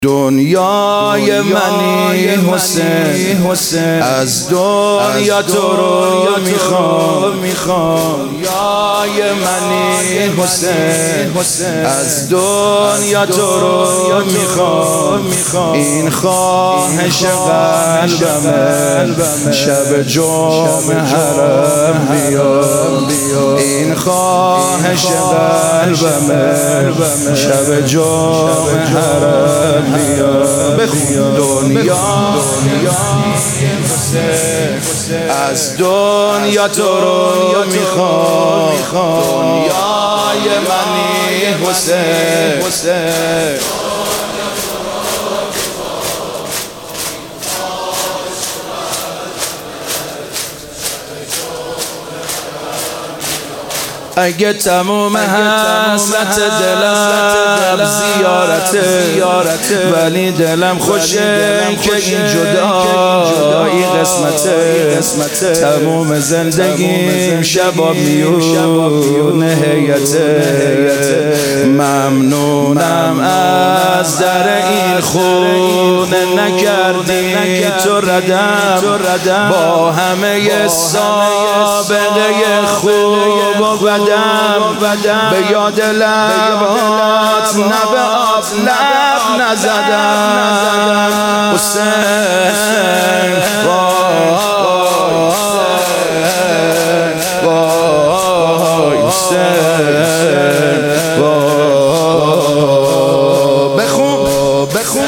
دنیای منی حسین، از دنیا تو رو میخوام. دنیای منی حسین، از دنیا تو رو میخوام. این خواهش قلبمه، شب جمعه حرم بیا. این خواهش قلبمه، شب جمعه حرم بیا. دنیا از دنیا تو رو میخوام. دنیای منی حسین، اگه تموم حسرت دلم زیارته، ولی دلم خوشه که این جدایی قسمته. تموم زندگیم شبا میونه هیته. ممنونم از در این خونه، نکردی تو ردم با همه سابقه خوب و بدم. به یاد لبات نه به آب لب نزدم. حسین وای حسین بخون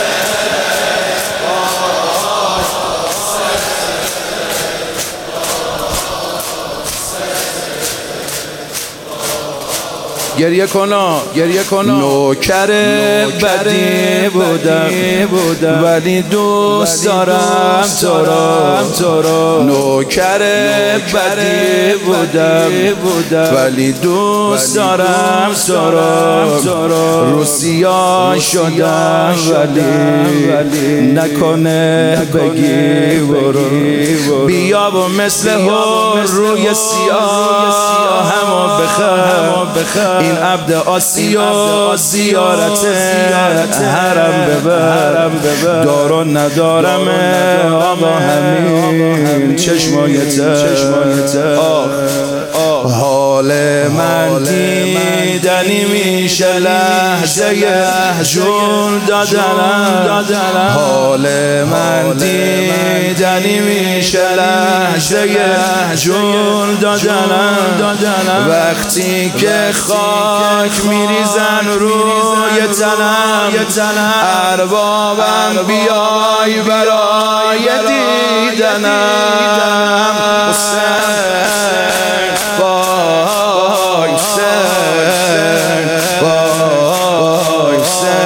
گریه کنا. نوکر بدی بودم، ولی دوست دارم تو رو. نوکر بدی بودم، ولی دوست دارم تو رو. روسیا شدم ولی نکنه بگی برو. بیا و مثل روی سیاه همو بخر. این عبد آسیا زیارت حرم ببر. دار و ندارم آقا همین چشمایته. حال من دیدنی میشه لحظه جون دادنم. حال من دیدنی میشه لحظه جون دادنم. وقتی که خاک میریزن روی تنم، اربابم بیای برای دیدنم.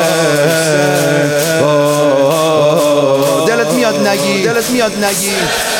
دلت میاد نگی